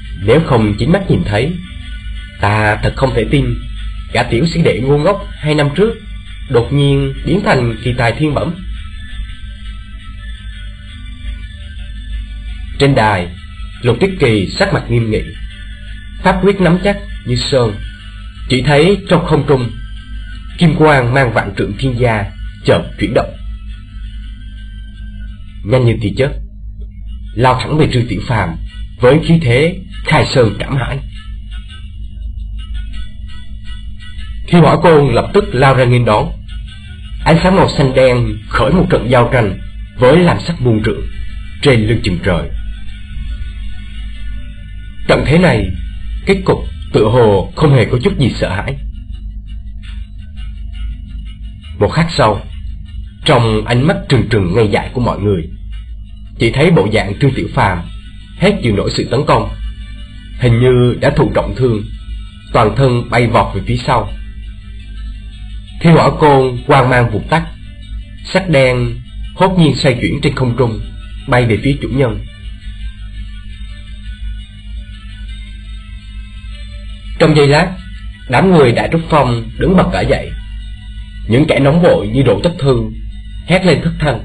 Nếu không chính mắt nhìn thấy, ta thật không thể tin gã tiểu sĩ đệ ngu ngốc 2 năm trước đột nhiên biến thành kỳ tài thiên bẩm. Trên đài, Lục Tuyết Kỳ sắc mặt nghiêm nghị, pháp quyết nắm chắc như sơn. Chỉ thấy trong không trung, kim quang mang vạn trượng thiên gia chợt chuyển động, nhanh như tia chớp lao thẳng về Trương Tiểu Phàm với khí thế khai sơn trảm hải. Thi Hỏa Côn lập tức lao ra nghênh đón. Ánh sáng màu xanh đen khởi một trận giao tranh với lam sắc muôn trượng trên lưng chừng trời. Trận thế này, kết cục tựa hồ không hề có chút gì sợ hãi. Một khắc sau, trong ánh mắt trừng trừng ngây dại của mọi người, chỉ thấy bộ dạng Trương Tiểu Phàm hết chịu nổi sự tấn công, hình như đã thụ trọng thương, toàn thân bay vọt về phía sau. Thi Hỏa Côn quang mang vụt tắt, sắc đen hốt nhiên xoay chuyển trên không trung, bay về phía chủ nhân. Trong giây lát, đám người Đại Trúc Phong đứng bật cả dậy. Những kẻ nóng vội như độ tất thương hét lên thất thanh.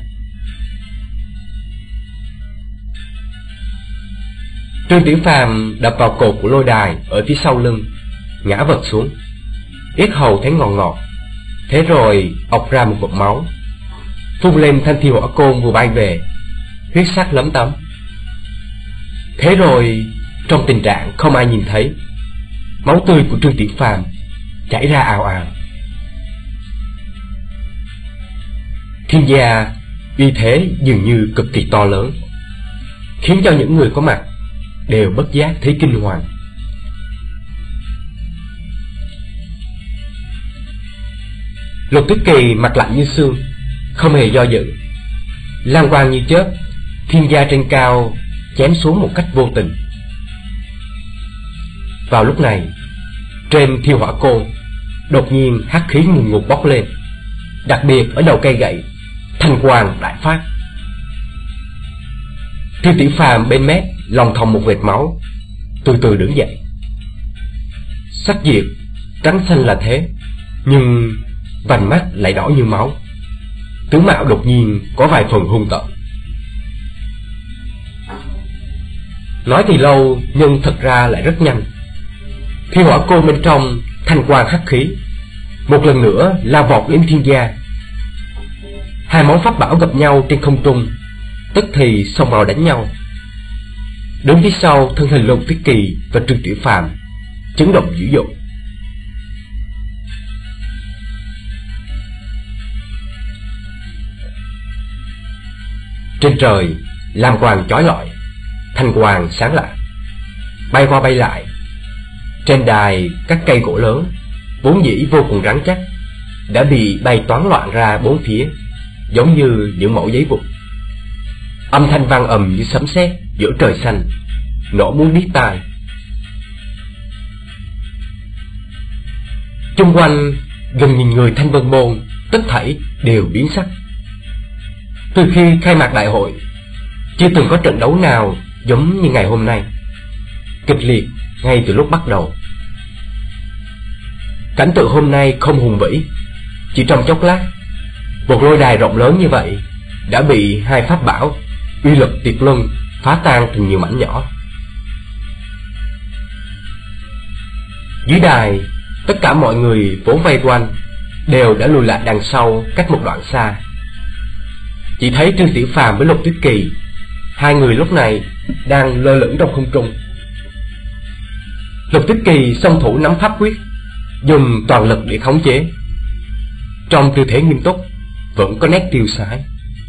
Trương Tiểu Phàm đập vào cột của lôi đài ở phía sau lưng, ngã vật xuống, yết hầu thấy ngọt ngọt. Thế rồi ọc ra một vệt máu, phun lên thanh Thi Hỏa Côn vừa bay về, huyết sắc lấm tấm. Thế rồi trong tình trạng không ai nhìn thấy, máu tươi của Trương Tiểu Phàm chảy ra ào ào. Thiên gia uy thế dường như cực kỳ to lớn, khiến cho những người có mặt đều bất giác thấy kinh hoàng. Lục Tuyết Kỳ mặt lạnh như xương, không hề do dự. Lam quang như chớp, thiên gia trên cao chém xuống một cách vô tình. Vào lúc này, trên Thi Hỏa Côn đột nhiên hắc khí ngùn ngụt bốc lên, đặc biệt ở đầu cây gậy, thanh quang đại phát. Trương Tiểu Phàm bên mép lòng thòng một vệt máu, từ từ đứng dậy. Sắc diệt trắng xanh là thế, nhưng vành mắt lại đỏ như máu, tướng mạo đột nhiên có vài phần hung tợn. Nói thì lâu, nhưng thật ra lại rất nhanh. Thi Hỏa Côn bên trong thanh quang hắc khí một lần nữa lao vọt đến thiên gia. Hai món pháp bảo gặp nhau trên không trung, tức thì xông vào đánh nhau. Đứng phía sau thân hình Lục Tuyết Kỳ và Trương Tiểu Phàm chấn động dữ dội. Trên trời lam quang chói lọi, thanh quang sáng lạ, bay qua bay lại. Trên đài các cây gỗ lớn vốn dĩ vô cùng rắn chắc đã bị bay toán loạn ra bốn phía, giống như những mẩu giấy vụn. Âm thanh vang ầm như sấm sét giữa trời xanh, nổ muốn điếc tai. Chung quanh gần nghìn người Thanh Vân Môn tất thảy đều biến sắc. Từ khi khai mạc đại hội, chưa từng có trận đấu nào giống như ngày hôm nay, kịch liệt ngay từ lúc bắt đầu. Cảnh tượng hôm nay không hùng vĩ, chỉ trong chốc lát, một lôi đài rộng lớn như vậy đã bị hai pháp bảo uy lực tuyệt luân phá tan thành nhiều mảnh nhỏ. Dưới đài, tất cả mọi người vốn vây quanh đều đã lùi lại đằng sau cách một đoạn xa. Chỉ thấy Trương Tiểu Phàm với Lục Tuyết Kỳ, hai người lúc này đang lơ lửng trong không trung. Lục Tuyết Kỳ song thủ nắm pháp quyết, dùng toàn lực để khống chế. Trong tư thế nghiêm túc, vẫn có nét tiêu sái.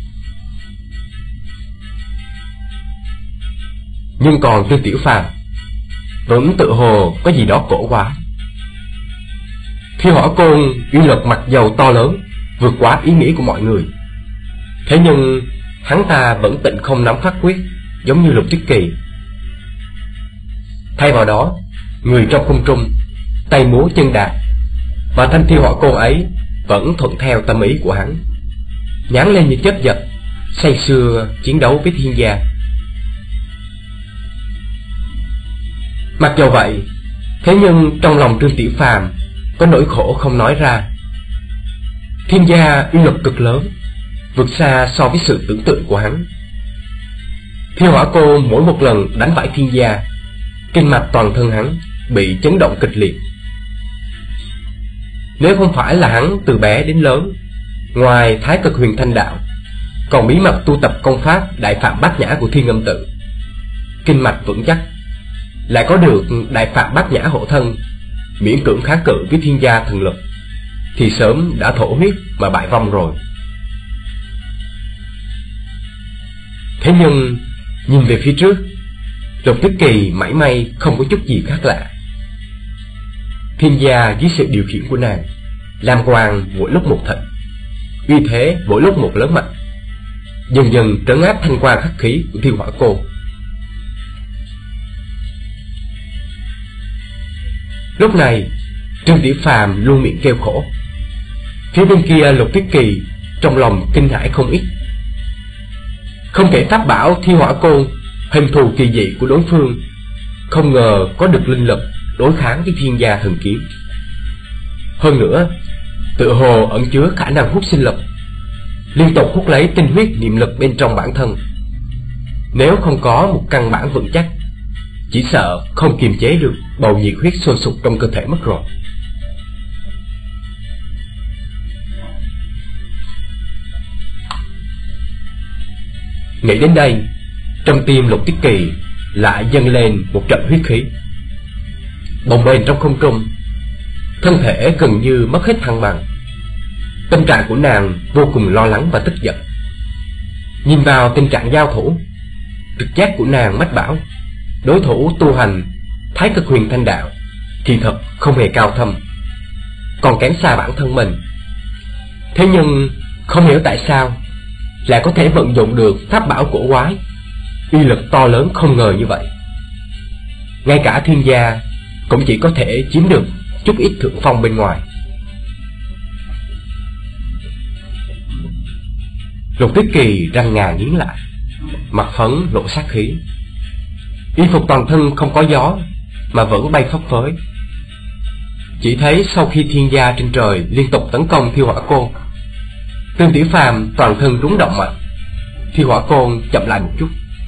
Nhưng còn Trương Tiểu Phàm vẫn tự hồ có gì đó cổ quá. Thi Hỏa Côn uy lực mặc dầu to lớn, vượt quá ý nghĩ của mọi người. Thế nhưng hắn ta vẫn tịnh không nắm pháp quyết, giống như Lục Tuyết Kỳ. Thay vào đó, người trong không trung tay múa chân đạp, và thanh Thi Hỏa Côn ấy vẫn thuận theo tâm ý của hắn, nhán lên như chớp giật, say sưa chiến đấu với thiên gia. Mặc dù vậy, thế nhưng trong lòng Trương Tiểu Phàm có nỗi khổ không nói ra. Thiên gia uy lực cực lớn, vượt xa so với sự tưởng tượng của hắn. Thiêu Hỏa Cô mỗi một lần đánh bại thiên gia, kinh mạch toàn thân hắn bị chấn động kịch liệt. Nếu không phải là hắn từ bé đến lớn, ngoài Thái Cực Huyền Thanh Đạo, còn bí mật tu tập công pháp Đại Phạm Bát Nhã của Thiên Âm Tự, kinh mạch vững chắc, lại có được Đại Phạm Bát Nhã hộ thân, miễn cưỡng kháng cự với thiên gia thần lực, thì sớm đã thổ huyết mà bại vong rồi. Thế nhưng nhìn về phía trước, Lục Tuyết Kỳ mảy may không có chút gì khác lạ. Thiên gia dưới sự điều khiển của nàng, lam quang mỗi lúc một thịnh, uy thế mỗi lúc một lớn mạnh, dần dần trấn áp thanh quang khắc khí của Thiêu Hỏa Cô. Lúc này Trương Tiểu Phàm luôn miệng kêu khổ. Phía bên kia Lục Tuyết Kỳ trong lòng kinh hãi không ít. Không thể pháp bảo Thiêu Hỏa Cô, hình thù kỳ dị của đối phương, không ngờ có được linh lực đối kháng với thiên gia thần kiếm. Hơn nữa, tự hồ ẩn chứa khả năng hút sinh lực, liên tục hút lấy tinh huyết niệm lực bên trong bản thân. Nếu không có một căn bản vững chắc, chỉ sợ không kiềm chế được bầu nhiệt huyết sôi sục trong cơ thể mất rồi. Nghĩ đến đây, trong tim Lục Tuyết Kỳ lại dâng lên một trận huyết khí. Bồng bềnh trong không trung, thân thể gần như mất hết thăng bằng. Tâm trạng của nàng vô cùng lo lắng và tức giận. Nhìn vào tình trạng giao thủ, trực giác của nàng mách bảo đối thủ tu hành Thái Cực Huyền Thanh Đạo kỳ thật không hề cao thâm, còn kém xa bản thân mình. Thế nhưng không hiểu tại sao lại có thể vận dụng được pháp bảo cổ quái, uy lực to lớn không ngờ như vậy. Ngay cả thiên gia cũng chỉ có thể chiếm được chút ít thượng phong bên ngoài. Lục Tuyết Kỳ răng ngà nghiến lại, mặt phấn lộ sát khí. Y phục toàn thân không có gió mà vẫn bay phấp phới. Chỉ thấy sau khi thiên gia trên trời liên tục tấn công Thiêu Hỏa Cô, Trương Tiểu Phàm toàn thân rúng động mạnh. Thiêu Hỏa Cô chậm lại một chút.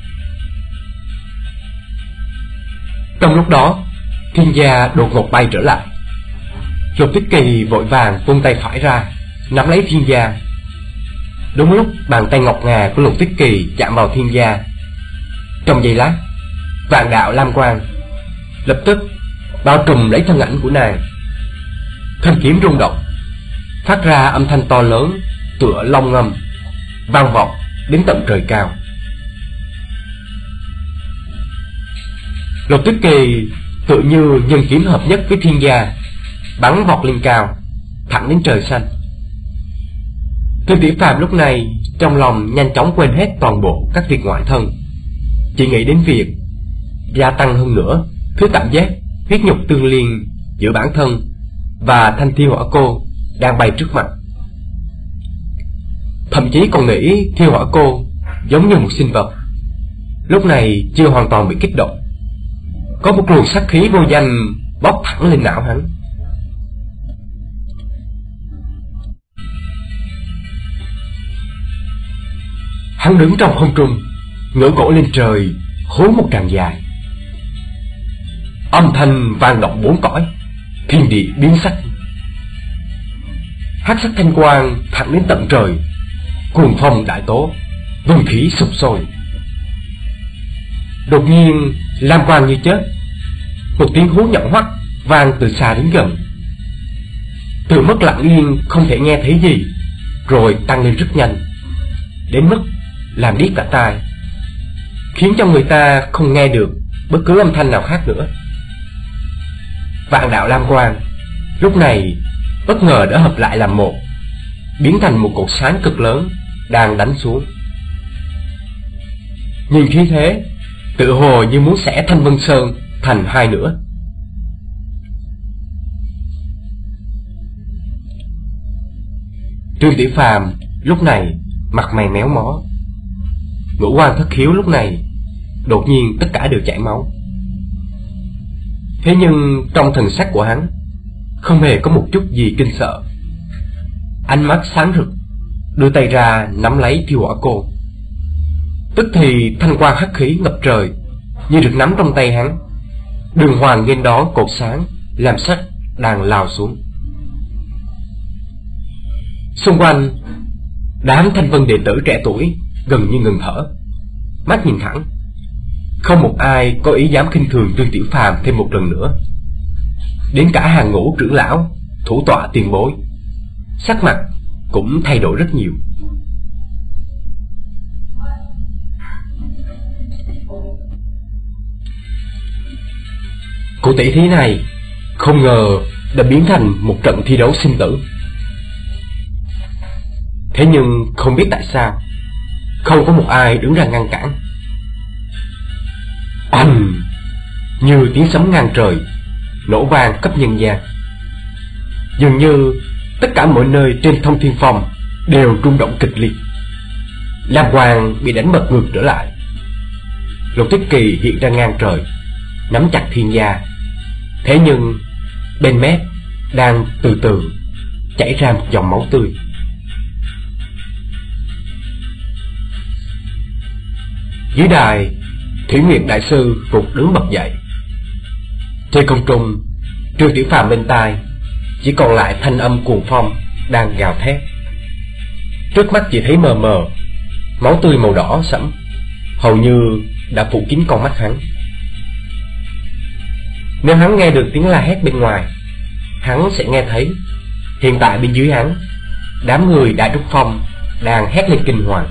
Trong lúc đó, thiên gia đột ngột bay trở lại. Lục Tuyết Kỳ vội vàng vung tay phải ra nắm lấy thiên gia. Đúng lúc bàn tay ngọc ngà của Lục Tuyết Kỳ chạm vào thiên gia, trong giây lát, vạn đạo lam quang lập tức bao trùm lấy thân ảnh của nàng. Thanh kiếm rung động, phát ra âm thanh to lớn tựa long ngâm, vang vọng đến tận trời cao. Lục Tuyết Kỳ tự như nhân kiếm hợp nhất với thiên gia, bắn vọt lên cao, thẳng đến trời xanh. Trương Tiểu Phàm lúc này trong lòng nhanh chóng quên hết toàn bộ các việc ngoại thân, chỉ nghĩ đến việc gia tăng hơn nữa thứ cảm giác huyết nhục tương liên giữa bản thân và thanh Thiêu Hỏa Cô đang bay trước mặt. Thậm chí còn nghĩ Thiêu Hỏa Cô giống như một sinh vật, lúc này chưa hoàn toàn bị kích động. Có một luồng sát khí vô danh bốc thẳng lên não hắn. Hắn đứng trong không trung, ngửa cổ lên trời, hú một tràng dài. Âm thanh vang động bốn cõi, thiên địa biến sắc. Hắc sắc thanh quang thẳng đến tận trời, cuồng phong đại tố, vân khí sục sôi. Đột nhiên lam quang như chớp, một tiếng hú nhọn hoắt vang từ xa đến gần. Từ mức lặng yên không thể nghe thấy gì, rồi tăng lên rất nhanh, đến mức làm điếc cả tai, khiến cho người ta không nghe được bất cứ âm thanh nào khác nữa. Vạn đạo lam quang lúc này bất ngờ đã hợp lại làm một, biến thành một cột sáng cực lớn đang đánh xuống. Nhìn khí thế, tự hồ như muốn xẻ Thanh Vân Sơn thành hai nửa. Trương Tiểu Phàm lúc này mặt mày méo mó, ngũ quan thất khiếu lúc này đột nhiên tất cả đều chảy máu. Thế nhưng trong thần sắc của hắn không hề có một chút gì kinh sợ. Ánh mắt sáng rực, đưa tay ra nắm lấy Thiêu Hỏa Côn. Tức thì thanh quang hắc khí ngập trời như được nắm trong tay hắn. Đường hoàng nghênh đón cột sáng làm sắt đang lao xuống. Xung quanh, đám Thanh Vân đệ tử trẻ tuổi gần như ngừng thở, mắt nhìn thẳng. Không một ai có ý dám khinh thường Trương Tiểu Phàm thêm một lần nữa. Đến cả hàng ngũ trưởng lão, thủ tọa tiền bối, sắc mặt cũng thay đổi rất nhiều. Cuộc tỷ thí này không ngờ đã biến thành một trận thi đấu sinh tử. Thế nhưng không biết tại sao không có một ai đứng ra ngăn cản. Oanh! Như tiếng sấm ngang trời nổ vang khắp nhân gian. Dường như tất cả mọi nơi trên Thông Thiên Phong đều rung động kịch liệt. Lam quang bị đánh bật ngược trở lại. Lục Tuyết Kỳ hiện ra ngang trời, nắm chặt Thiên Gia. Thế nhưng bên mép đang từ từ chảy ra một dòng máu tươi. Dưới đài, Thủy Nguyệt đại sư vụt đứng bật dậy. Trên không trung, Trương Tiểu Phàm bên tai chỉ còn lại thanh âm cuồng phong đang gào thét. Trước mắt chỉ thấy mờ mờ, máu tươi màu đỏ sẫm hầu như đã phủ kín con mắt hắn. Nếu hắn nghe được tiếng la hét bên ngoài, hắn sẽ nghe thấy hiện tại bên dưới hắn, đám người Đại Trúc Phong đang hét lên kinh hoàng.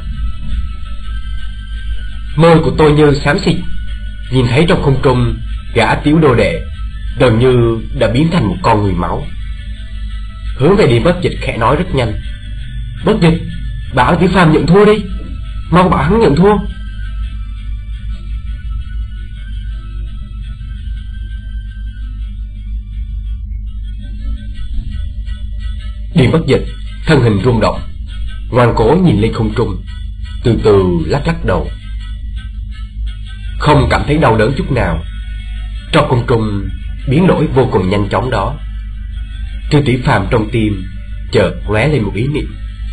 Môi của tôi như xám xịt, nhìn thấy trong không trung gã tiểu đồ đệ gần như đã biến thành một con người máu. Hướng về Điền Bất Dịch khẽ nói rất nhanh: Bất Dịch, bảo Tiểu Phàm nhận thua đi, mau bảo hắn nhận thua. Điền Bất Dịch thân hình rung động, ngoan cố nhìn lên không trung, từ từ lắc lắc đầu. Không cảm thấy đau đớn chút nào. Trong không trung biến đổi vô cùng nhanh chóng đó, Trương Tiểu Phàm trong tim chợt lóe lên một ý niệm.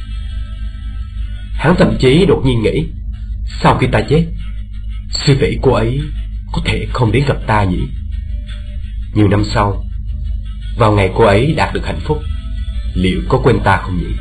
Hắn thậm chí đột nhiên nghĩ, sau khi ta chết, sư tỷ cô ấy có thể không đến gặp ta nhỉ? Nhiều năm sau, vào ngày cô ấy đạt được hạnh phúc, liệu có quên ta không nhỉ?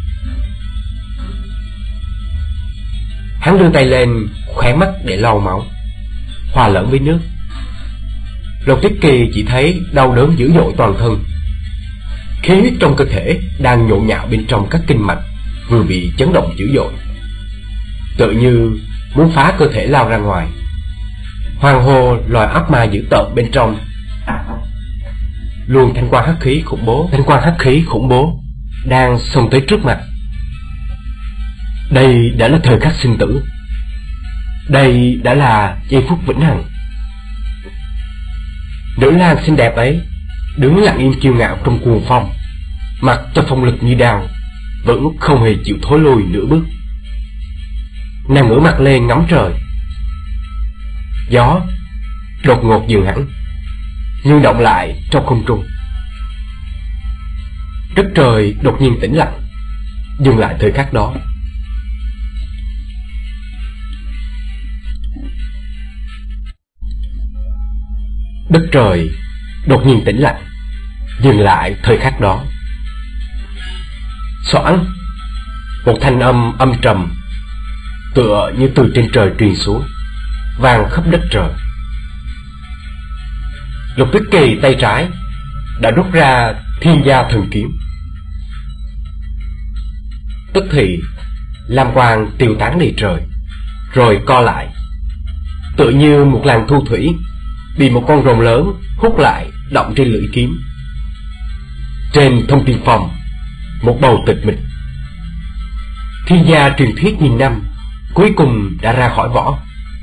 Hắn đưa tay lên khóe mắt để lau máu, hòa lẫn với nước. Lục Tuyết Kỳ chỉ thấy đau đớn dữ dội toàn thân. Khí huyết trong cơ thể đang nhộn nhạo bên trong các kinh mạch vừa bị chấn động dữ dội, tự như muốn phá cơ thể lao ra ngoài. Hoàng hồ loài ác ma dữ tợn bên trong, luồng thanh quang hắc khí khủng bố đang xông tới trước mặt. Đây đã là thời khắc sinh tử, đây đã là giây phút vĩnh hằng. Nữ lang xinh đẹp ấy đứng lặng im kiêu ngạo trong cuồng phong, mặc cho phong lực như đao, vẫn không hề chịu thối lui nửa bước. Nàng ngửa mặt lên ngắm trời. Gió đột ngột dừng hẳn, nhưng động lại trong không trung. Đất trời đột nhiên tĩnh lặng, dừng lại thời khắc đó. Đất trời đột nhiên tĩnh lặng, dừng lại thời khắc đó. Xoảng, một thanh âm âm trầm tựa như từ trên trời truyền xuống, vang khắp đất trời. Lục Tuyết Kỳ tay trái đã rút ra Thiên Gia Thần Kiếm. Tức thì lam quang tiêu tán đầy trời, rồi co lại, tựa như một làn thu thủy bị một con rồng lớn hút lại động trên lưỡi kiếm. Trên Thông Thiên Phong, một bầu tịch mịch. Thiên gia truyền thuyết nghìn năm cuối cùng đã ra khỏi vỏ.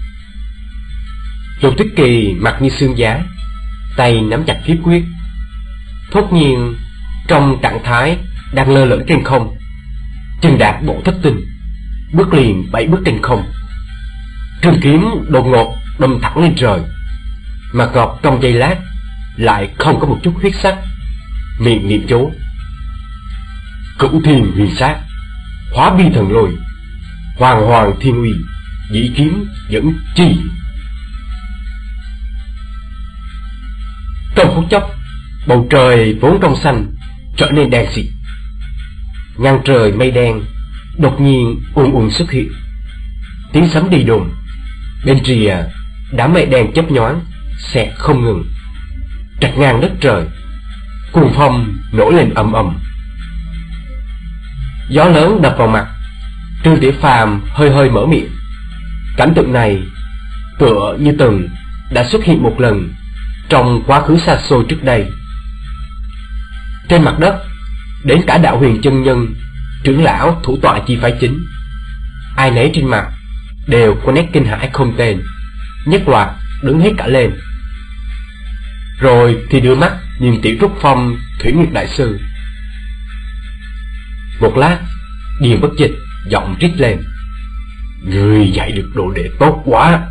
Lục Tuyết Kỳ mặt như xương giá, tay nắm chặt kiếm quyết. Thốt nhiên, trong trạng thái đang lơ lửng trên không, chân đạp bộ thất tinh, bước liền 7 bước trên không. Trường kiếm đột ngột đâm thẳng lên trời, mà ngọc trong giây lát lại không có một chút huyết sắc, miệng niệm chú: Cửu thiền huyền sát, hóa bi thần lôi, hoàng hoàng thiên uy, dĩ kiếm dẫn chi. Trong phút chốc, bầu trời vốn trong xanh trở nên đen xịt. Ngang trời mây đen đột nhiên ùn xuất hiện, tiếng sấm đi đùng. Bên rìa đám mây đen chớp nhoáng xẹt không ngừng, trạch ngang đất trời. Cuồng phong nổi lên ầm ầm, gió lớn đập vào mặt. Trương Tiểu Phàm hơi hơi mở miệng. Cảnh tượng này tựa như từng đã xuất hiện một lần trong quá khứ xa xôi trước đây. Trên mặt đất, đến cả Đạo Huyền chân nhân, trưởng lão thủ tọa chi phái chính, ai nấy trên mặt đều có nét kinh hãi không tên, nhất loạt đứng hết cả lên. Rồi thì đưa mắt nhìn Tiểu Trúc Phong, Thủy Nguyệt đại sư. Một lát, Điền Bất Dịch giọng rít lên: Ngươi dạy được đồ đệ tốt quá.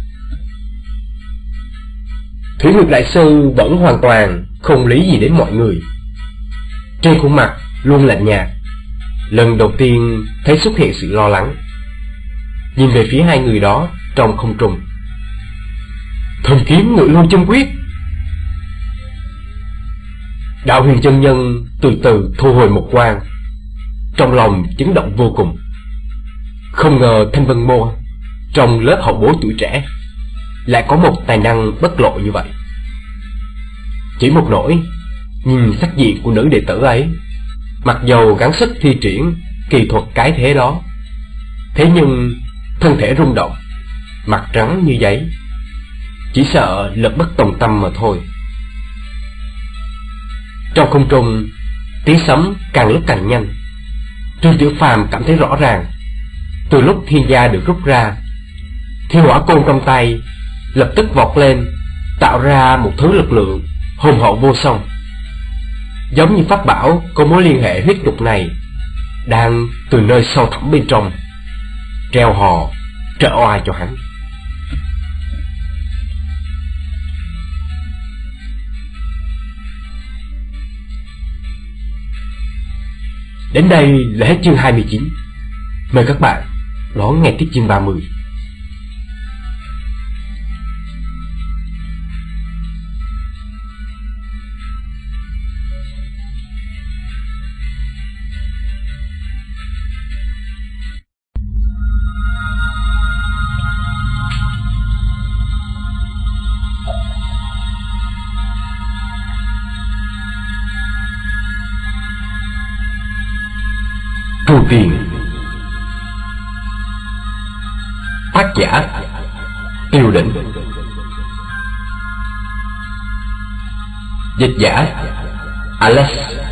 Thủy Nguyệt đại sư vẫn hoàn toàn không lý gì đến mọi người, trên khuôn mặt luôn lạnh nhạt. Lần đầu tiên thấy xuất hiện sự lo lắng, nhìn về phía hai người đó trong không trung. Thần kiếm Ngự Lôi Chân Quyết. Đạo Huyền chân nhân từ từ thu hồi một quang, trong lòng chấn động vô cùng. Không ngờ Thanh Vân Môn trong lớp hậu bối tuổi trẻ lại có một tài năng bất lộ như vậy. Chỉ một nỗi, nhìn sắc diện của nữ đệ tử ấy, mặc dầu gắng sức thi triển kỳ thuật cái thế đó, thế nhưng thân thể rung động, mặt trắng như giấy, chỉ sợ lực bất tòng tâm mà thôi. Trong không trung, tiếng sấm càng lúc càng nhanh. Trương Tiểu Phàm cảm thấy rõ ràng, từ lúc thiên gia được rút ra, Thiên Hỏa Côn trong tay lập tức vọt lên, tạo ra một thứ lực lượng hùng hậu vô song, giống như pháp bảo có mối liên hệ huyết nhục này đang từ nơi sâu thẳm bên trong treo hò trợ oai cho hắn. Đến đây là hết chương 29. Mời các bạn đón nghe tiếp chương 30. Tu Tiên. Tác giả Tiêu Định, dịch giả Alex,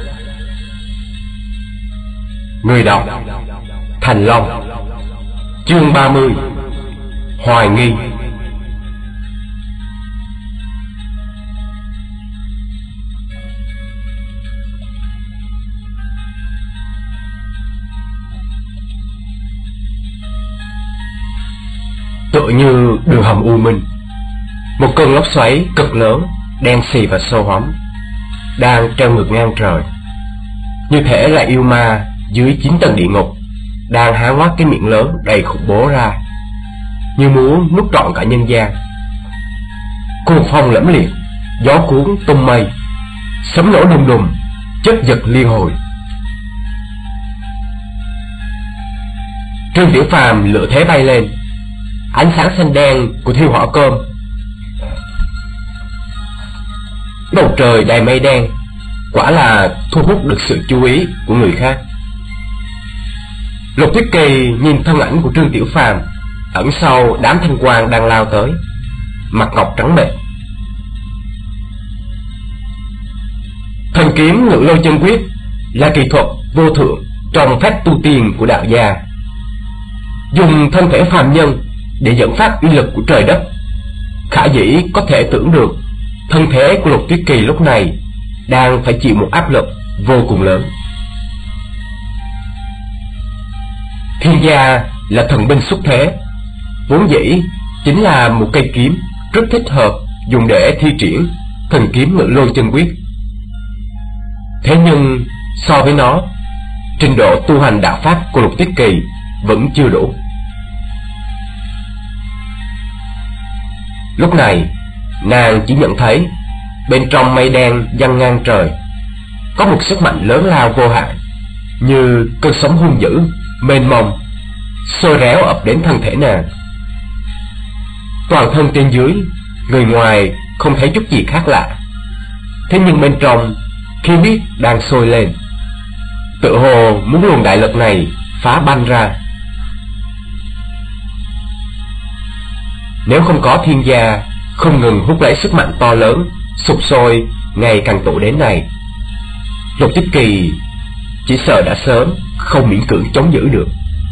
người đọc Thành Long. Chương 30. Hoài nghi. Tựa như đường hầm u minh, một cơn lốc xoáy cực lớn, đen xì và sâu hoắm, đang treo ngược ngang trời, như thể là yêu ma dưới 9 tầng địa ngục đang há ngoác cái miệng lớn đầy khủng bố ra, như muốn nuốt trọn cả nhân gian. Cuồng phong lẫm liệt, gió cuốn tung mây, sấm nổ đùng đùng, chớp giật liên hồi. Trương Tiểu Phàm lựa thế bay lên, ánh sáng xanh đen của Thiêu Hỏa Cơm. Bầu trời đầy mây đen, quả là thu hút được sự chú ý của người khác. Lục Tuyết Kỳ nhìn thân ảnh của Trương Tiểu Phàm ẩn sau đám thanh quang đang lao tới, mặt ngọc trắng bệch. Thần kiếm Ngự Lôi Chân Quyết là kỳ thuật vô thượng trong phép tu tiên của đạo gia, dùng thân thể phàm nhân để dẫn phát uy lực của trời đất. Khả dĩ có thể tưởng được thân thể của Lục Tuyết Kỳ lúc này đang phải chịu một áp lực vô cùng lớn. Thiên gia là thần binh xuất thế, vốn dĩ chính là một cây kiếm rất thích hợp dùng để thi triển thần kiếm Ngự Lôi Chân Quyết. Thế nhưng so với nó, trình độ tu hành đạo pháp của Lục Tuyết Kỳ vẫn chưa đủ. Lúc này nàng chỉ nhận thấy bên trong mây đen giăng ngang trời có một sức mạnh lớn lao vô hạn, như cơn sóng hung dữ mênh mông xôi réo ập đến thân thể nàng. Toàn thân trên dưới, người ngoài không thấy chút gì khác lạ, thế nhưng bên trong khi biết đang sôi lên, tự hồ muốn luồng đại lực này phá banh ra. Nếu không có thiên gia không ngừng hút lấy sức mạnh to lớn sục sôi ngày càng tụ đến này, Lục Tuyết Kỳ chỉ sợ đã sớm không miễn cưỡng chống giữ được.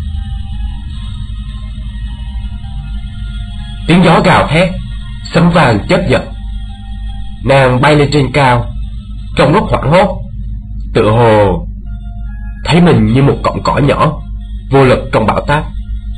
Tiếng gió gào thét, sấm vàng chớp giật. Nàng bay lên trên cao, trong lúc hoảng hốt, tự hồ thấy mình như một cọng cỏ nhỏ, vô lực trong bão táp.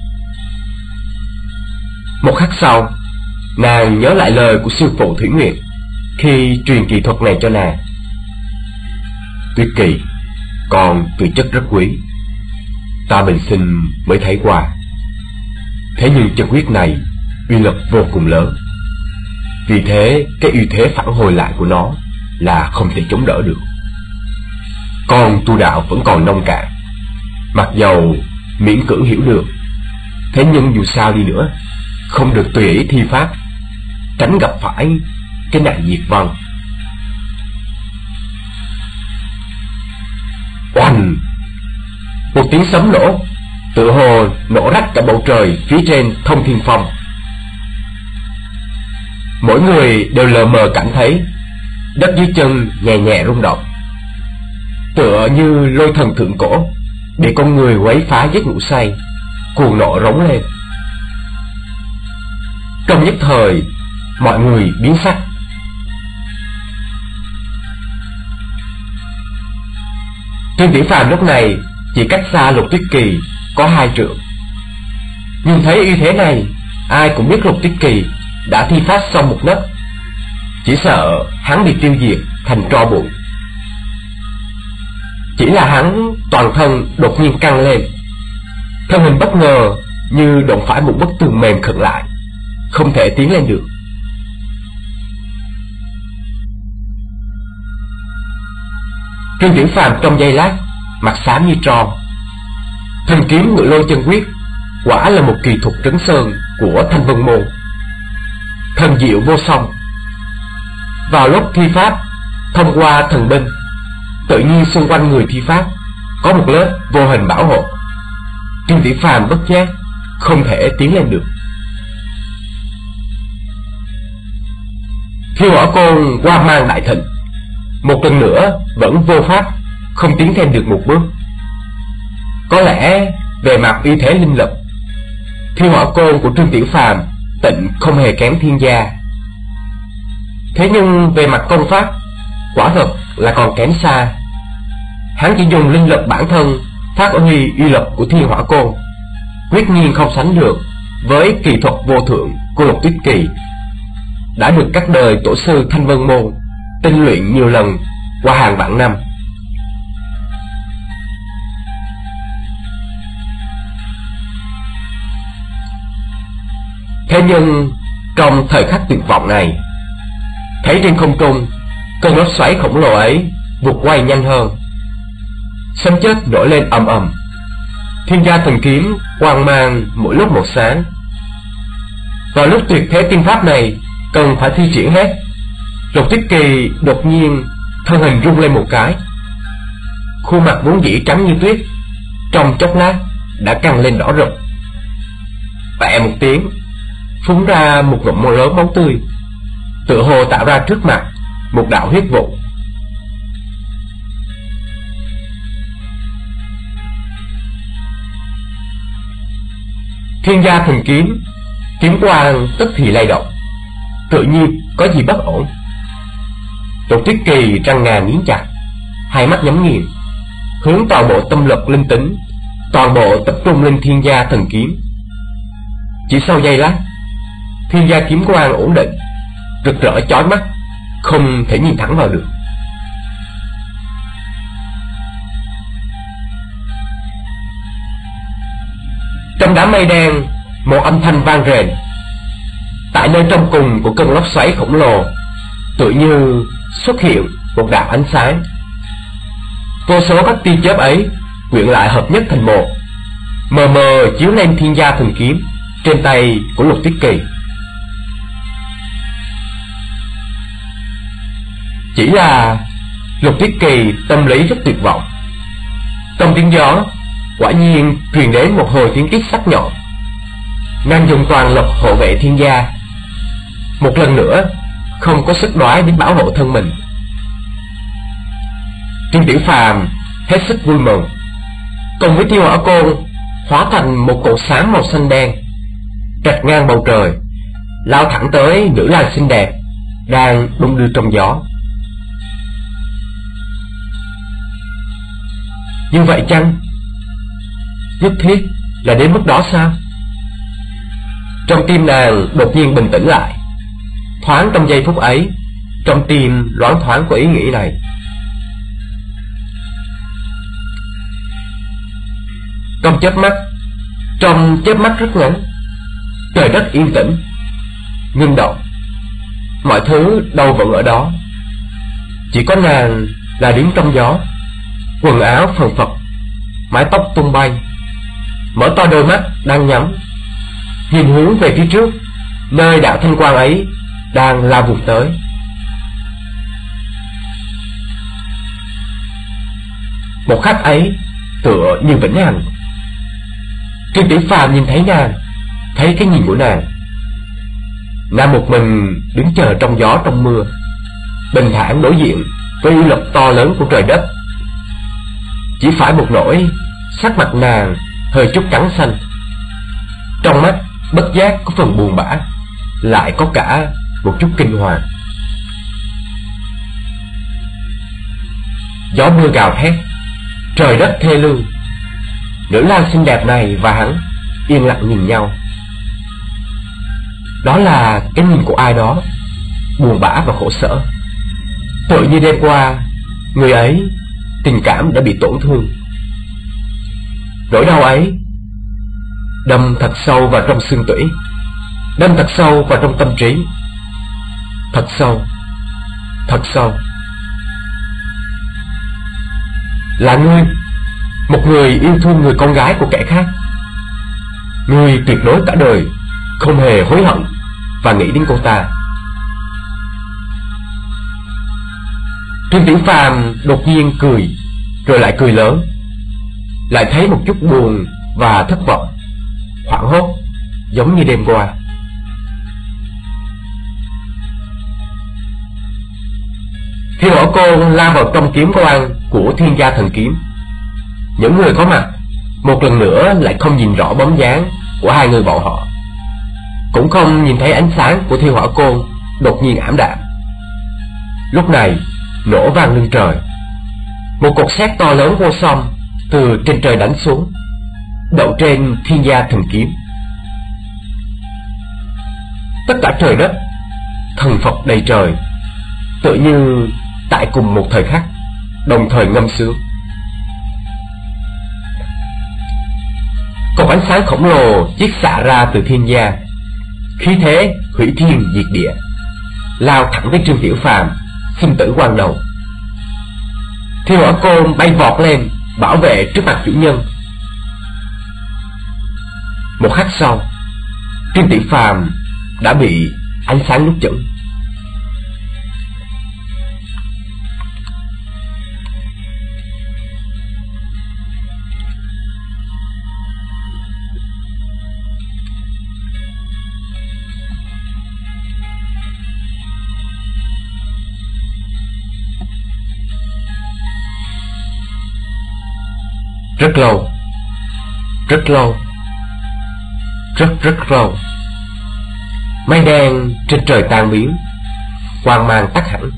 Một khắc sau, nàng nhớ lại lời của sư phụ Thủy Nguyệt khi truyền kỳ thuật này cho nàng. Tuyết Kỳ, còn tư chất rất quý, ta bình sinh mới thấy qua. Thế nhưng chân quyết này uy lực vô cùng lớn, vì thế cái uy thế phản hồi lại của nó là không thể chống đỡ được. Con tu đạo vẫn còn nông cạn, mặc dầu miễn cưỡng hiểu được, thế nhưng dù sao đi nữa không được tùy ý thi pháp, tránh gặp phải cái nạn diệt vong. Oanh! Một tiếng sấm nổ, tự hồ nổ rách cả bầu trời phía trên Thông Thiên Phong. Mỗi người đều lờ mờ cảm thấy đất dưới chân nhẹ nhẹ rung động, tựa như lôi thần thượng cổ bị con người quấy phá giấc ngủ say, cuồng nộ rống lên. Trong nhất thời, mọi người biến sắc. Trương Tiểu Phàm lúc này chỉ cách xa Lục Tuyết Kỳ có 2 trượng. Nhìn thấy uy thế này, ai cũng biết Lục Tuyết Kỳ đã thi pháp xong một nấc, chỉ sợ hắn bị tiêu diệt thành tro bụi. Chỉ là hắn toàn thân đột nhiên căng lên, thân hình bất ngờ như đụng phải một bức tường mềm khựng lại, không thể tiến lên được. Trương Tiểu Phàm trong giây lát mặt xám như tro. Thần kiếm Ngự Lôi Chân Quyết quả là một kỳ thuật trấn sơn của Thanh Vân Môn, thần diệu vô song. Vào lúc thi pháp, thông qua thần binh, tự nhiên xung quanh người thi pháp có một lớp vô hình bảo hộ. Trương Tiểu Phàm bất giác không thể tiến lên được. Thiêu Hỏa Côn quang mang đại thịnh, một lần nữa vẫn vô pháp, không tiến thêm được một bước. Có lẽ về mặt uy thế linh lực, Thiêu Hỏa Côn của Trương Tiểu Phàm tịnh không hề kém thiên gia. Thế nhưng về mặt công pháp, quả thật là còn kém xa. Hắn chỉ dùng linh lực bản thân phát huy uy lực của Thiên Hỏa Côn, quyết nhiên không sánh được với kỳ thuật vô thượng của Lục Tuyết Kỳ, đã được các đời tổ sư Thanh Vân Môn tinh luyện nhiều lần qua hàng vạn năm. Thế nhưng trong thời khắc tuyệt vọng này, thấy trên không trung cơn lốc xoáy khổng lồ ấy vụt quay nhanh hơn, sấm chớp nổi lên ầm ầm, thiên gia thần kiếm quang mang mỗi lúc một sáng. Vào lúc tuyệt thế tiên pháp này cần phải thi triển hết, Lục Tuyết Kỳ đột nhiên thân hình rung lên một cái, khuôn mặt vốn dĩ trắng như tuyết trong chốc lát đã căng lên đỏ rực. Bẹ một tiếng, phun ra một ngụm máu lớn máu tươi, tựa hồ tạo ra trước mặt một đạo huyết vụ. Thiên gia thần kiếm, kiếm quang tức thì lay động, tự nhiên có gì bất ổn. Lục Tuyết Kỳ răng ngà nghiến chặt, hai mắt nhắm nghiền, hướng toàn bộ tâm lực linh tính, toàn bộ tập trung lên thiên gia thần kiếm. Chỉ sau giây lát, thiên gia kiếm quang ổn định, rực rỡ chói mắt, không thể nhìn thẳng vào được. Trong đám mây đen, một âm thanh vang rền. Tại nơi trong cùng của cơn lốc xoáy khổng lồ, tự như xuất hiện một đạo ánh sáng. Vô số các tia chớp ấy quyện lại hợp nhất thành một, mờ mờ chiếu lên thiên gia thần kiếm trên tay của Lục Tuyết Kỳ. Chỉ là Lục Tuyết Kỳ tâm lý rất tuyệt vọng. Trong tiếng gió quả nhiên truyền đến một hồi tiếng kít sắc nhọn. Nàng dùng toàn lực hộ vệ thiên gia, một lần nữa không có sức đoái đến bảo hộ thân mình. Trương Tiểu Phàm hết sức vui mừng, cùng với Thiêu Hỏa Côn hóa thành một cột sáng màu xanh đen, trạch ngang bầu trời, lao thẳng tới nữ lang xinh đẹp đang đung đưa trong gió. Như vậy chăng? Nhất thiết là đến mức đó sao? Trong tim nàng đột nhiên bình tĩnh lại. Thoáng trong giây phút ấy, trong tim loáng thoáng có ý nghĩ này. Trong chớp mắt rất ngắn, trời đất yên tĩnh, ngưng động, mọi thứ đâu vẫn ở đó. Chỉ có nàng là đứng trong gió, quần áo phần phật, mái tóc tung bay, mở to đôi mắt đang nhắm, nhìn hướng về phía trước, nơi đạo thanh quang ấy đang lao vụt tới. Một khắc ấy tựa như vĩnh hằng. Trương Tiểu Phàm nhìn thấy nàng, thấy cái nhìn của nàng. Nàng một mình đứng chờ trong gió trong mưa, bình thản đối diện với uy lực to lớn của trời đất. Chỉ phải một nỗi sắc mặt nàng hơi chút trắng xanh, trong mắt bất giác có phần buồn bã, lại có cả một chút kinh hoàng. Gió mưa gào thét, trời đất thê lương. Nữ lang xinh đẹp này và hắn yên lặng nhìn nhau. Đó là cái nhìn của ai đó buồn bã và khổ sở. Tự như đêm qua, người ấy tình cảm đã bị tổn thương. Nỗi đau ấy đâm thật sâu vào trong xương tủy, đâm thật sâu vào trong tâm trí. Thật sâu, thật sâu. Là ngươi, một người yêu thương người con gái của kẻ khác. Ngươi tuyệt đối cả đời không hề hối hận và nghĩ đến cô ta. Trương Tiểu Phàm đột nhiên cười, rồi lại cười lớn, lại thấy một chút buồn và thất vọng, hoảng hốt, giống như đêm qua. Thiêu Hỏa Côn lao vào trong kiếm quang của Thiên Gia Thần Kiếm. Những người có mặt một lần nữa lại không nhìn rõ bóng dáng của hai người bọn họ, cũng không nhìn thấy ánh sáng của Thiêu Hỏa Côn đột nhiên ảm đạm. Lúc này nổ vang lưng trời, một cột sét to lớn vô song từ trên trời đánh xuống, đậu trên Thiên Gia Thần Kiếm. Tất cả trời đất, thần Phật đầy trời, tự như tại cùng một thời khắc đồng thời ngâm sướng. Cột ánh sáng khổng lồ chiết xạ ra từ thiên gia, khí thế hủy thiên diệt địa, lao thẳng tới Trương Tiểu Phàm, sinh tử quan đầu. Thiêu Hỏa Côn bay vọt lên bảo vệ trước mặt chủ nhân. Một khắc sau, Trương Tiểu Phàm đã bị ánh sáng nuốt chửng. Rất lâu, rất lâu, rất lâu, mây đen trên trời tan biến, quang mang tắt hẳn.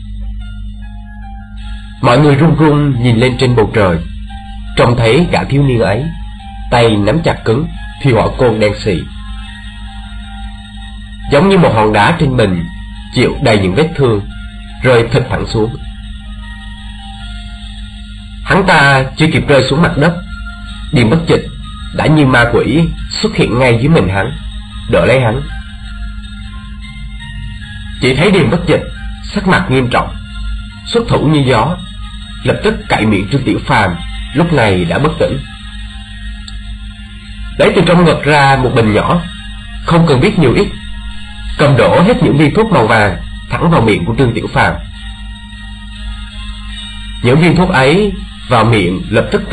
Mọi người run run nhìn lên trên bầu trời, trông thấy gã thiếu niên ấy, tay nắm chặt cứng Thiêu Hỏa Côn đen xì, giống như một hòn đá trên mình chịu đầy những vết thương, rơi thịch thẳng xuống. Hắn ta chưa kịp rơi xuống mặt đất, Điền Bất Dịch đã như ma quỷ xuất hiện ngay dưới mình hắn, đỡ lấy hắn. Chỉ thấy Điền Bất Dịch sắc mặt nghiêm trọng, xuất thủ như gió, lập tức cạy miệng Trương Tiểu Phàm lúc này đã bất tỉnh. Lấy từ trong ngực ra một bình nhỏ, không cần biết nhiều ít, cầm đổ hết những viên thuốc màu vàng thẳng vào miệng của Trương Tiểu Phàm. Những viên thuốc ấy vào miệng lập tức